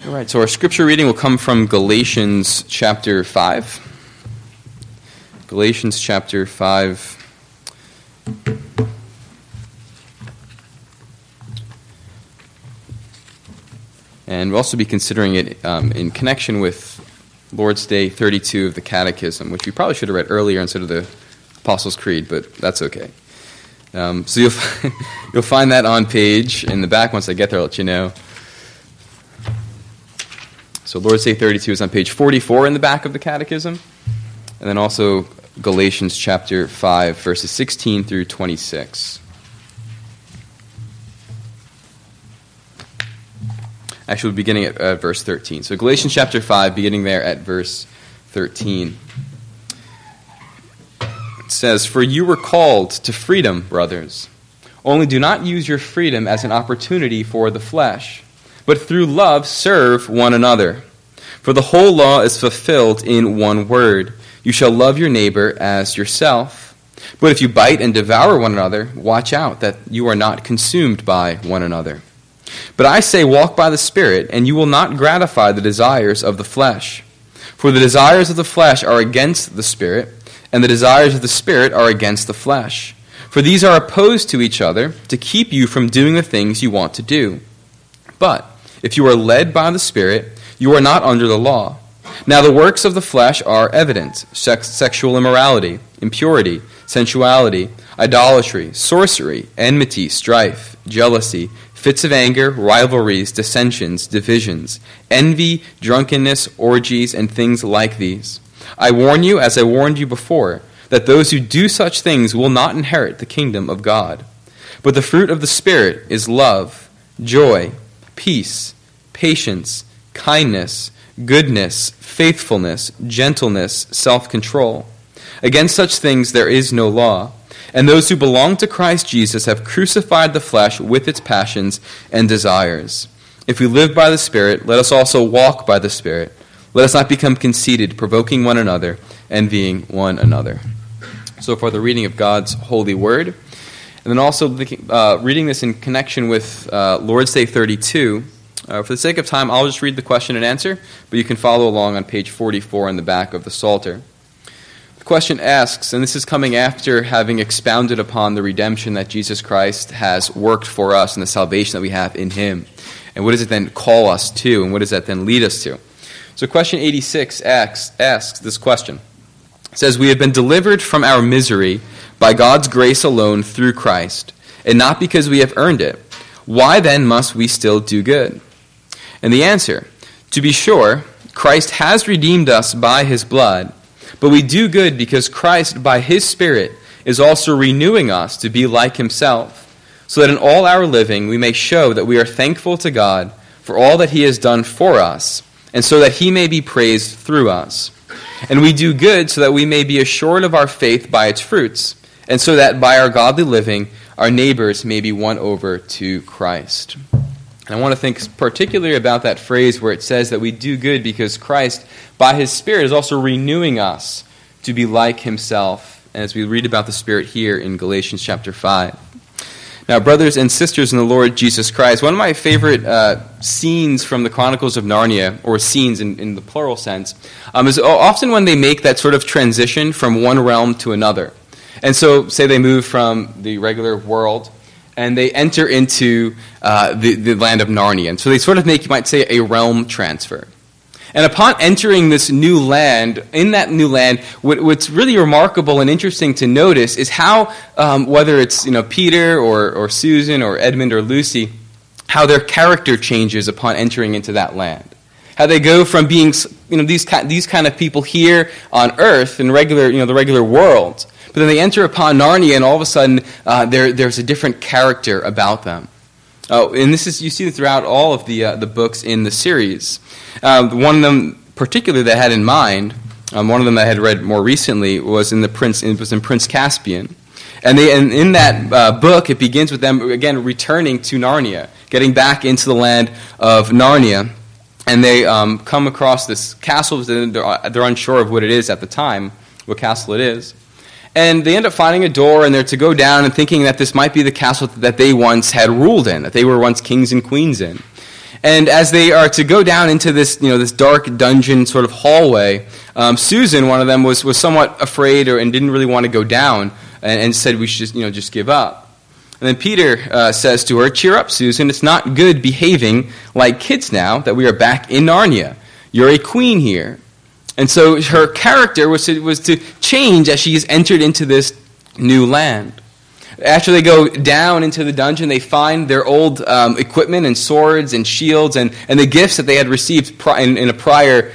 All right, so our scripture reading will come from Galatians chapter 5. Galatians chapter 5. And we'll also be considering it in connection with Lord's Day 32 of the Catechism, which we probably should have read earlier instead of the Apostles' Creed, but that's okay. So you'll find that on page in the back. Once I get there, I'll let you know. So Lord's Day 32 is on page 44 in the back of the Catechism, and then also Galatians chapter 5, verses 16 through 26. Actually, we're beginning at verse 13. So Galatians chapter 5, beginning there at verse 13. It says, "For you were called to freedom, brothers. Only do not use your freedom as an opportunity for the flesh, but through love serve one another. For the whole law is fulfilled in one word, you shall love your neighbor as yourself. But if you bite and devour one another, watch out that you are not consumed by one another. But I say, walk by the Spirit, and you will not gratify the desires of the flesh. For the desires of the flesh are against the Spirit, and the desires of the Spirit are against the flesh. For these are opposed to each other, to keep you from doing the things you want to do. But if you are led by the Spirit, you are not under the law. Now the works of the flesh are evident: sexual immorality, impurity, sensuality, idolatry, sorcery, enmity, strife, jealousy, fits of anger, rivalries, dissensions, divisions, envy, drunkenness, orgies, and things like these. I warn you, as I warned you before, that those who do such things will not inherit the kingdom of God. But the fruit of the Spirit is love, joy, peace, patience, kindness, goodness, faithfulness, gentleness, self-control. Against such things there is no law. And those who belong to Christ Jesus have crucified the flesh with its passions and desires. If we live by the Spirit, let us also walk by the Spirit. Let us not become conceited, provoking one another, envying one another." So far, the reading of God's holy word. And then also reading this in connection with Lord's Day 32. For the sake of time, I'll just read the question and answer, but you can follow along on page 44 in the back of the Psalter. The question asks, and this is coming after having expounded upon the redemption that Jesus Christ has worked for us and the salvation that we have in Him. And what does it then call us to, and what does that then lead us to? So question 86 asks this question. It says, "We have been delivered from our misery by God's grace alone through Christ, and not because we have earned it. Why then must we still do good?" And the answer, to be sure, Christ has redeemed us by His blood, but we do good because Christ, by His Spirit, is also renewing us to be like Himself, so that in all our living we may show that we are thankful to God for all that He has done for us, and so that He may be praised through us. And we do good so that we may be assured of our faith by its fruits, and so that by our godly living our neighbors may be won over to Christ. And I want to think particularly about that phrase where it says that we do good because Christ, by His Spirit, is also renewing us to be like Himself, as we read about the Spirit here in Galatians chapter 5. Now, brothers and sisters in the Lord Jesus Christ, one of my favorite scenes from the Chronicles of Narnia, or scenes in the plural sense, is often when they make that sort of transition from one realm to another. And so, say they move from the regular world and they enter into the land of Narnia. And so they sort of make, you might say, a realm transfer. And upon entering this new land, in that new land, what's really remarkable and interesting to notice is how, whether it's Peter or Susan or Edmund or Lucy, how their character changes upon entering into that land. How they go from being these kind of people here on Earth in the regular world, but then they enter upon Narnia, and all of a sudden there's a different character about them. And you see it throughout all of the books in the series. One of them, particularly, that I had in mind, one of them I had read more recently, was in Prince Caspian. And in that book, it begins with them again returning to Narnia, getting back into the land of Narnia, and they come across this castle. They're unsure of what it is at the time, what castle it is. And they end up finding a door, and they're to go down and thinking that this might be the castle that they once had ruled in, that they were once kings and queens in. And as they are to go down into this, this dark dungeon sort of hallway, Susan, one of them, was somewhat afraid and didn't really want to go down, and said we should just give up. And then Peter says to her, "Cheer up, Susan. It's not good behaving like kids now that we are back in Narnia. You're a queen here." And so her character was to change as she has entered into this new land. After they go down into the dungeon, they find their old equipment and swords and shields and the gifts that they had received in a prior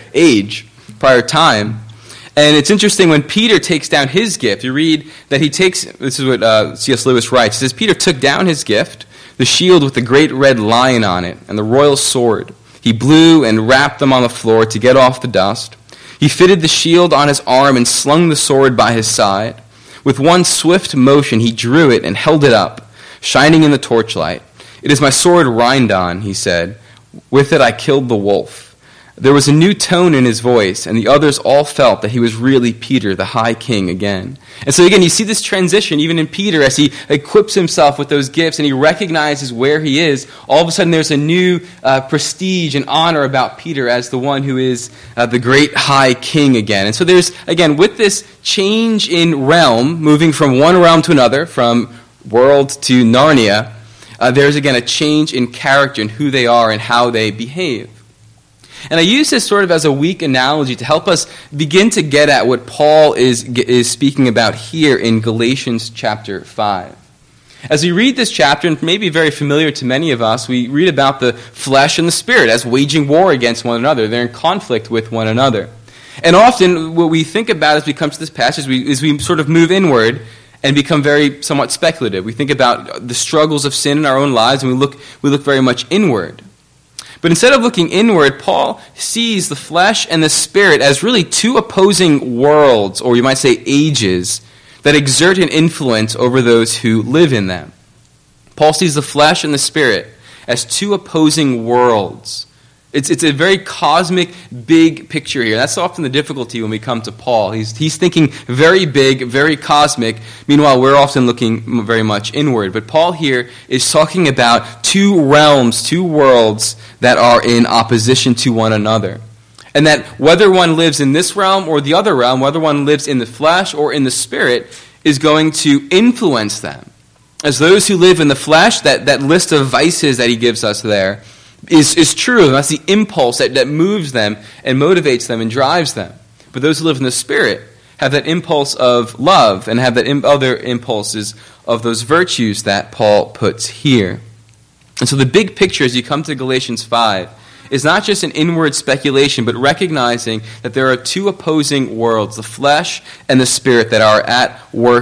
time. And it's interesting when Peter takes down his gift. You read that this is what C.S. Lewis writes. He says, Peter took down his gift, the shield with the great red lion on it, and the royal sword. He blew and rapped them on the floor to get off the dust. He fitted the shield on his arm and slung the sword by his side. With one swift motion, he drew it and held it up, shining in the torchlight. "It is my sword Rindon," he said. "With it I killed the wolf." There was a new tone in his voice, and the others all felt that he was really Peter, the High King, again. And so again, you see this transition even in Peter as he equips himself with those gifts and he recognizes where he is. All of a sudden there's a new prestige and honor about Peter as the one who is the great High King again. And so there's, again, with this change in realm, moving from one realm to another, from world to Narnia, there's again a change in character and who they are and how they behave. And I use this sort of as a weak analogy to help us begin to get at what Paul is speaking about here in Galatians chapter 5. As we read this chapter, and maybe very familiar to many of us, we read about the flesh and the spirit as waging war against one another. They're in conflict with one another. And often what we think about as we come to this passage is we sort of move inward and become very somewhat speculative. We think about the struggles of sin in our own lives, and we look very much inward. But instead of looking inward, Paul sees the flesh and the spirit as really two opposing worlds, or you might say ages, that exert an influence over those who live in them. Paul sees the flesh and the spirit as two opposing worlds. It's a very cosmic, big picture here. That's often the difficulty when we come to Paul. He's thinking very big, very cosmic. Meanwhile, we're often looking very much inward. But Paul here is talking about two realms, two worlds that are in opposition to one another. And that whether one lives in this realm or the other realm, whether one lives in the flesh or in the spirit, is going to influence them. As those who live in the flesh, that list of vices that he gives us there, is true. That's the impulse that moves them and motivates them and drives them. But those who live in the Spirit have that impulse of love and have that other impulses of those virtues that Paul puts here. And so the big picture as you come to Galatians 5 is not just an inward speculation, but recognizing that there are two opposing worlds, the flesh and the spirit, that are at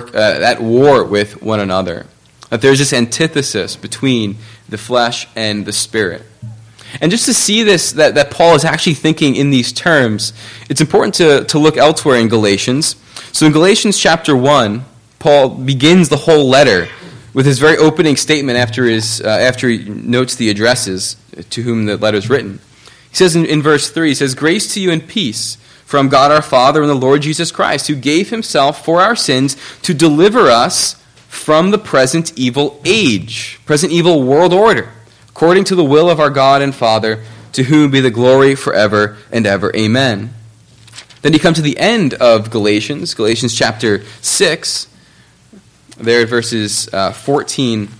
war with one another. That there's this antithesis between the flesh and the spirit. And just to see this, that Paul is actually thinking in these terms, it's important to look elsewhere in Galatians. So in Galatians chapter 1, Paul begins the whole letter with his very opening statement after he notes the addresses to whom the letter is written. He says in verse 3, he says, "Grace to you and peace from God our Father and the Lord Jesus Christ, who gave himself for our sins to deliver us from the present evil age," present evil world order, "according to the will of our God and Father, to whom be the glory forever and ever. Amen." Then you come to the end of Galatians chapter 6, there at verses 14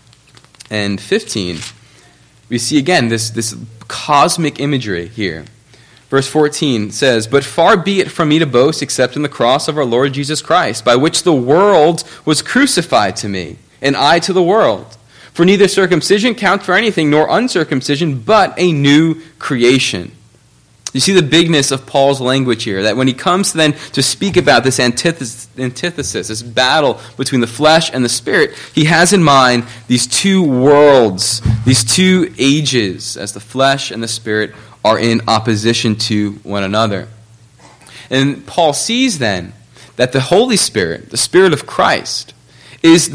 and 15. We see again this cosmic imagery here. Verse 14 says, "But far be it from me to boast except in the cross of our Lord Jesus Christ, by which the world was crucified to me, and I to the world. For neither circumcision counts for anything, nor uncircumcision, but a new creation." You see the bigness of Paul's language here, that when he comes then to speak about this antithesis, this battle between the flesh and the spirit, he has in mind these two worlds, these two ages, as the flesh and the spirit are in opposition to one another. And Paul sees then that the Holy Spirit, the Spirit of Christ, is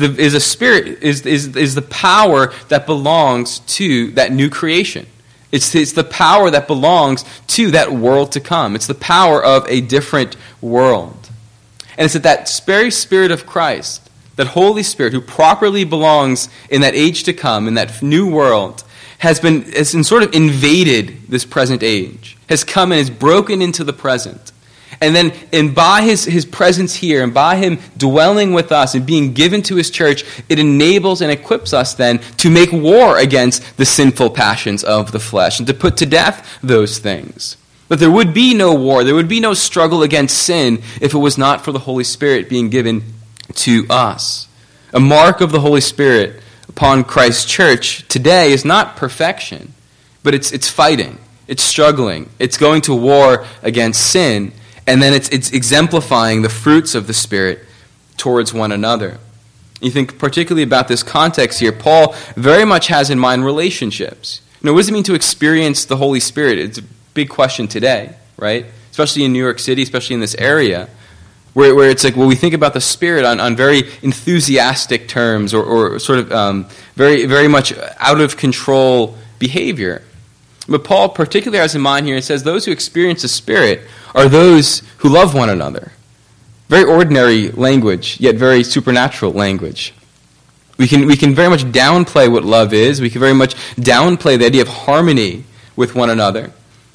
the power that belongs to that new creation. It's the power that belongs to that world to come. It's the power of a different world. And it's that very Spirit of Christ, that Holy Spirit who properly belongs in that age to come, in that new world, has sort of invaded this present age, has come and has broken into the present. And by his presence here, and by him dwelling with us and being given to his church, it enables and equips us then to make war against the sinful passions of the flesh and to put to death those things. But there would be no war, there would be no struggle against sin if it was not for the Holy Spirit being given to us. A mark of the Holy Spirit upon Christ's church today is not perfection, but it's fighting, it's struggling, it's going to war against sin. And then it's exemplifying the fruits of the Spirit towards one another. You think particularly about this context here, Paul very much has in mind relationships. What does it mean to experience the Holy Spirit? It's a big question today, right? Especially in New York City, especially in this area, where it's like, well, we think about the Spirit on very enthusiastic terms or sort of very, very much out of control behavior. But Paul particularly has in mind here, it says those who experience the Spirit are those who love one another. Very ordinary language, yet very supernatural language. We can very much downplay what love is. We can very much downplay the idea of harmony with one another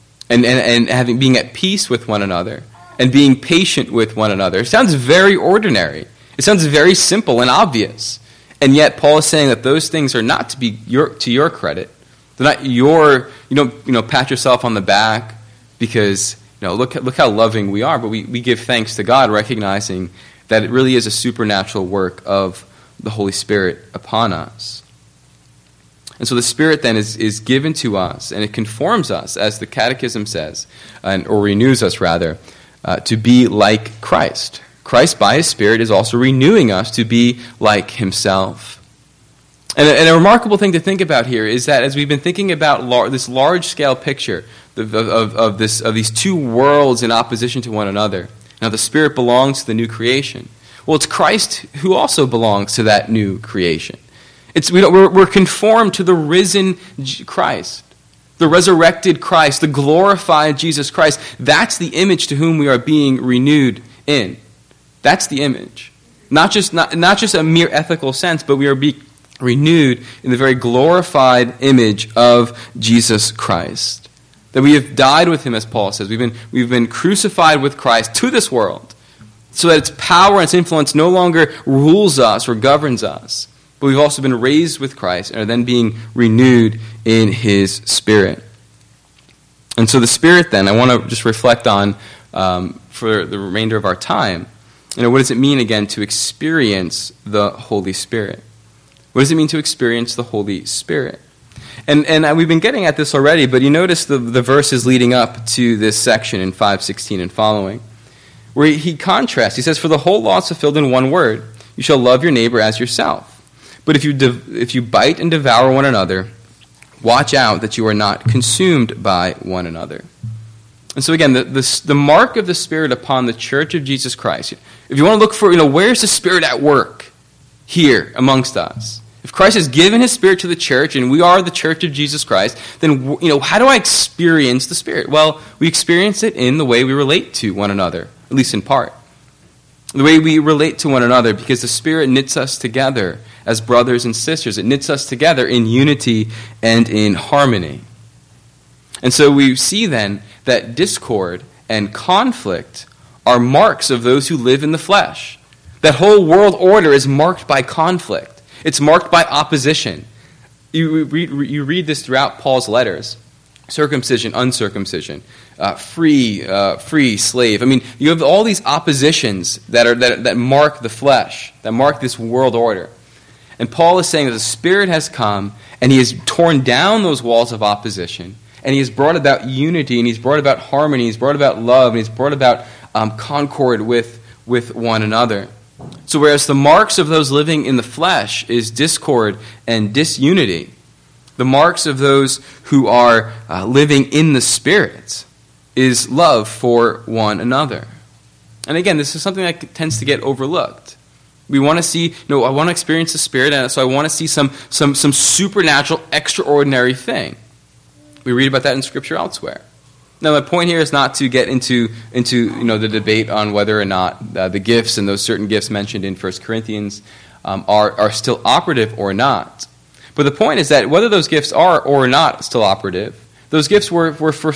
and being at peace with one another and being patient with one another. It sounds very ordinary. It sounds very simple and obvious. And yet Paul is saying that those things are not to be to your credit. They're not you don't pat yourself on the back because look how loving we are, but we give thanks to God, recognizing that it really is a supernatural work of the Holy Spirit upon us. And so the Spirit then is given to us, and it conforms us, as the Catechism says, or renews us rather, to be like Christ. Christ, by his Spirit, is also renewing us to be like himself. And a remarkable thing to think about here is that as we've been thinking about this large-scale picture of these two worlds in opposition to one another, now the Spirit belongs to the new creation. Well, it's Christ who also belongs to that new creation. We're conformed to the risen Christ, the resurrected Christ, the glorified Jesus Christ. That's the image to whom we are being renewed in. That's the image. Not just a mere ethical sense, but we are being renewed in the very glorified image of Jesus Christ. That we have died with him, as Paul says. We've been crucified with Christ to this world, so that its power and its influence no longer rules us or governs us. But we've also been raised with Christ and are then being renewed in his Spirit. And so the Spirit then, I want to just reflect on for the remainder of our time. What does it mean again to experience the Holy Spirit? What does it mean to experience the Holy Spirit? And we've been getting at this already, but you notice the verses leading up to this section in 5:16 and following, where he contrasts. He says, "For the whole law is fulfilled in one word: you shall love your neighbor as yourself. But if you bite and devour one another, watch out that you are not consumed by one another." And so again, the mark of the Spirit upon the Church of Jesus Christ. If you want to look for, where's the Spirit at work here amongst us? If Christ has given his Spirit to the church, and we are the Church of Jesus Christ, then how do I experience the Spirit? Well, we experience it in the way we relate to one another, at least in part. The way we relate to one another, because the Spirit knits us together as brothers and sisters. It knits us together in unity and in harmony. And so we see then that discord and conflict are marks of those who live in the flesh. That whole world order is marked by conflict. It's marked by opposition. You read this throughout Paul's letters. Circumcision, uncircumcision, free, slave. You have all these oppositions that mark the flesh, that mark this world order. And Paul is saying that the Spirit has come, and he has torn down those walls of opposition, and he has brought about unity, and he's brought about harmony, he's brought about love, and he's brought about concord with one another. So whereas the marks of those living in the flesh is discord and disunity, the marks of those who are living in the Spirit is love for one another. And again, this is something that tends to get overlooked. We want to see, I want to experience the Spirit, and so I want to see some supernatural, extraordinary thing. We read about that in Scripture elsewhere. Now, my point here is not to get into the debate on whether or not the gifts and those certain gifts mentioned in 1 Corinthians are still operative or not. But the point is that whether those gifts are or not still operative, those gifts were for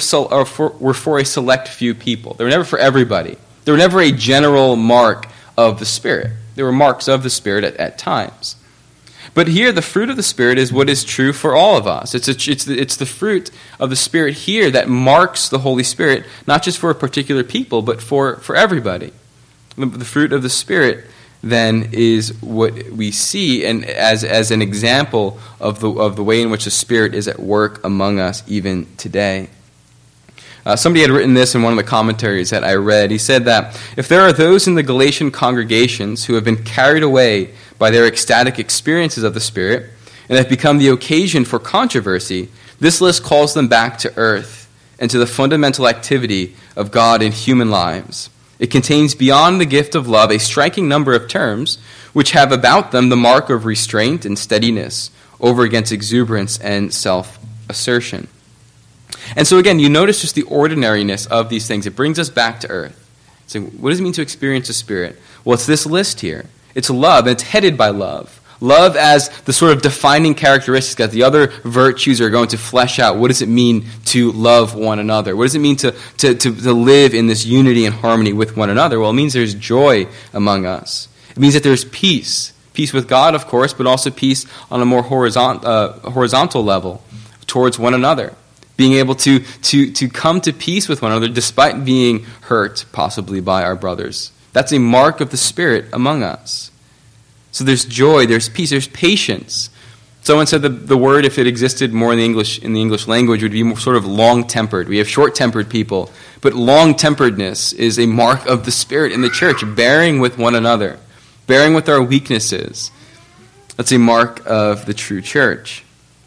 a select few people. They were never for everybody. They were never a general mark of the Spirit. They were marks of the Spirit at times. But here, the fruit of the Spirit is what is true for all of us. It's the fruit of the Spirit here that marks the Holy Spirit, not just for a particular people, but for everybody. The fruit of the Spirit, then, is what we see and as an example of the way in which the Spirit is at work among us even today. Somebody had written this in one of the commentaries that I read. He said that if there are those in the Galatian congregations who have been carried away by their ecstatic experiences of the Spirit and have become the occasion for controversy, this list calls them back to earth and to the fundamental activity of God in human lives. It contains beyond the gift of love a striking number of terms which have about them the mark of restraint and steadiness over against exuberance and self-assertion. And so again, you notice just the ordinariness of these things. It brings us back to earth. So what does it mean to experience the Spirit? Well, it's this list here. It's love, and it's headed by love. Love as the sort of defining characteristic that the other virtues are going to flesh out. What does it mean to love one another? What does it mean to live in this unity and harmony with one another? Well, it means there's joy among us. It means that there's peace. Peace with God, of course, but also peace on a more horizontal level towards one another. Being able to come to peace with one another despite being hurt, possibly, by our brothers. That's a mark of the Spirit among us. So there's joy, there's peace, there's patience. Someone said the word, if it existed more in the English language, would be more sort of long-tempered. We have short-tempered people, but long-temperedness is a mark of the Spirit in the church, bearing with one another, bearing with our weaknesses. That's a mark of the true church.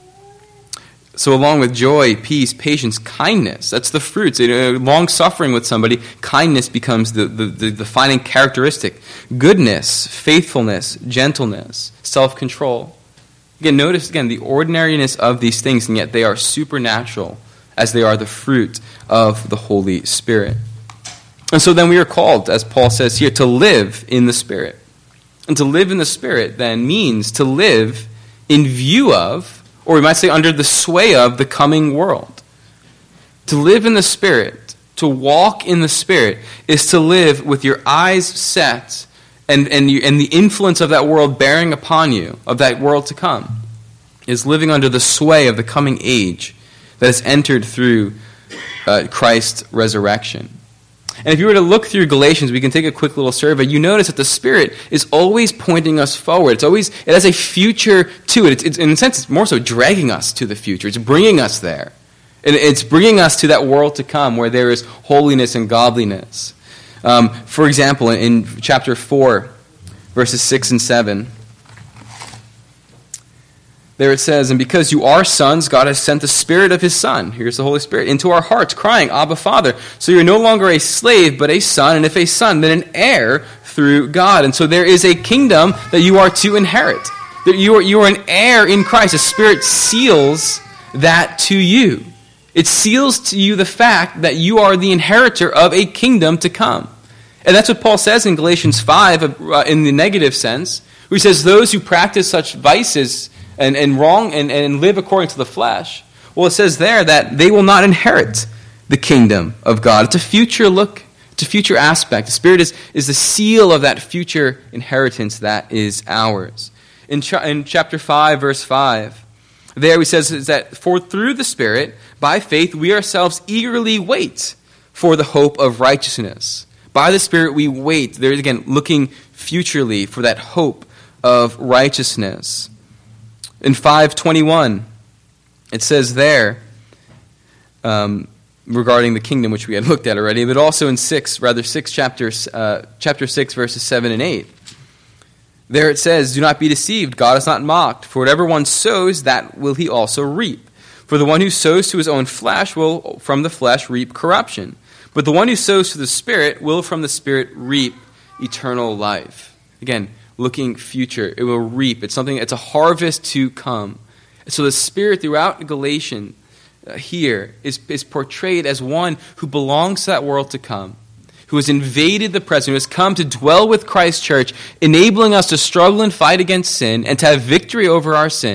So along with joy, peace, patience, kindness, that's the fruits. Long suffering with somebody, kindness becomes the defining characteristic. Goodness, faithfulness, gentleness, self-control. Again, notice the ordinariness of these things, and yet they are supernatural as they are the fruit of the Holy Spirit. And so then we are called, as Paul says here, to live in the Spirit. And to live in the Spirit then means to live in view of, or we might say under the sway of, the coming world. To live in the Spirit, to walk in the Spirit, is to live with your eyes set and the influence of that world bearing upon you, of that world to come, is living under the sway of the coming age that has entered through Christ's resurrection. And if you were to look through Galatians, we can take a quick little survey. You notice that the Spirit is always pointing us forward. It has a future to it. It's in a sense, it's more so dragging us to the future. It's bringing us there. And it's bringing us to that world to come where there is holiness and godliness. For example, in chapter 4, verses 6 and 7, there it says, "And because you are sons, God has sent the Spirit of His Son," here's the Holy Spirit, "into our hearts, crying, Abba, Father. So you're no longer a slave, but a son, and if a son, then an heir through God." And so there is a kingdom that you are to inherit. That you are an heir in Christ. The Spirit seals that to you. It seals to you the fact that you are the inheritor of a kingdom to come. And that's what Paul says in Galatians 5, in the negative sense, where he says, those who practice such vices and wrong and live according to the flesh, well, it says there that they will not inherit the kingdom of God. It's a future look. It's a future aspect. The Spirit is the seal of that future inheritance that is ours. In chapter 5, verse 5, there he says is that, "For through the Spirit, by faith, we ourselves eagerly wait for the hope of righteousness." By the Spirit we wait. There again, looking futurely for that hope of righteousness. In 5:21, it says there, regarding the kingdom, which we had looked at already, but also in chapter 6, verses 7 and 8. There it says, "Do not be deceived, God is not mocked. For whatever one sows, that will he also reap. For the one who sows to his own flesh will from the flesh reap corruption. But the one who sows to the Spirit will from the Spirit reap eternal life." Again, looking future, it will reap. It's a harvest to come. So the Spirit throughout Galatians here is portrayed as one who belongs to that world to come, who has invaded the present, who has come to dwell with Christ's church, enabling us to struggle and fight against sin and to have victory over our sin,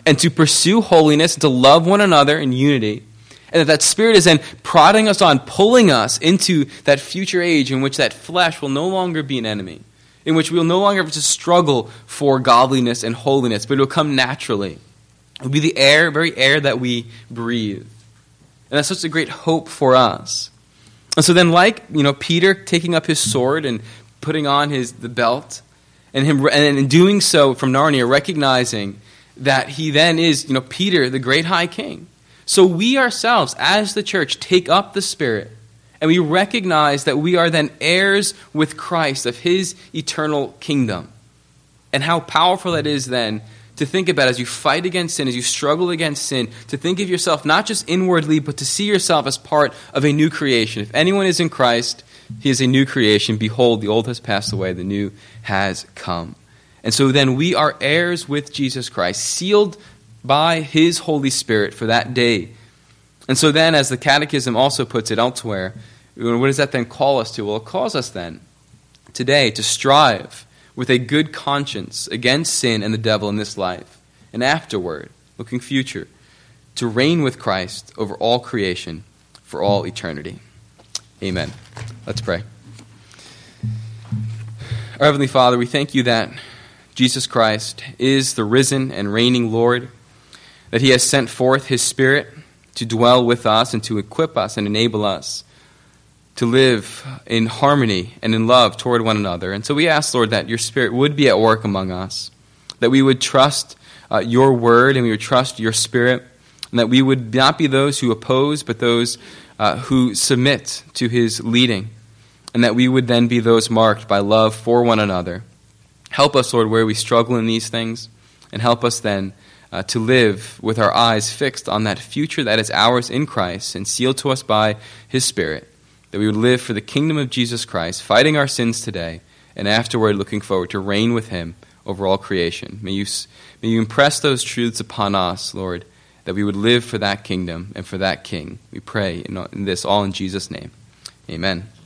and to pursue holiness, to love one another in unity, and that Spirit is then prodding us on, pulling us into that future age in which that flesh will no longer be an enemy, in which we will no longer have to struggle for godliness and holiness, but it will come naturally. It will be the air, very air that we breathe. And that's such a great hope for us. And so then, like Peter taking up his sword and putting on the belt, and in doing so from Narnia, recognizing that he then is Peter, the great high king. So we ourselves, as the church, take up the Spirit, and we recognize that we are then heirs with Christ of his eternal kingdom. And how powerful that is then to think about as you fight against sin, as you struggle against sin, to think of yourself not just inwardly, but to see yourself as part of a new creation. If anyone is in Christ, he is a new creation. Behold, the old has passed away, the new has come. And so then we are heirs with Jesus Christ, sealed by his Holy Spirit for that day. And so then, as the Catechism also puts it elsewhere, what does that then call us to? Well, it calls us then today to strive with a good conscience against sin and the devil in this life, and afterward, looking future, to reign with Christ over all creation for all eternity. Amen. Let's pray. Our Heavenly Father, we thank you that Jesus Christ is the risen and reigning Lord, that he has sent forth his Spirit to dwell with us and to equip us and enable us to live in harmony and in love toward one another. And so we ask, Lord, that your Spirit would be at work among us, that we would trust your word and we would trust your Spirit, and that we would not be those who oppose, but those who submit to his leading, and that we would then be those marked by love for one another. Help us, Lord, where we struggle in these things, and help us then to live with our eyes fixed on that future that is ours in Christ and sealed to us by his Spirit, that we would live for the kingdom of Jesus Christ, fighting our sins today, and afterward looking forward to reign with him over all creation. May you impress those truths upon us, Lord, that we would live for that kingdom and for that king. We pray in this all in Jesus' name. Amen.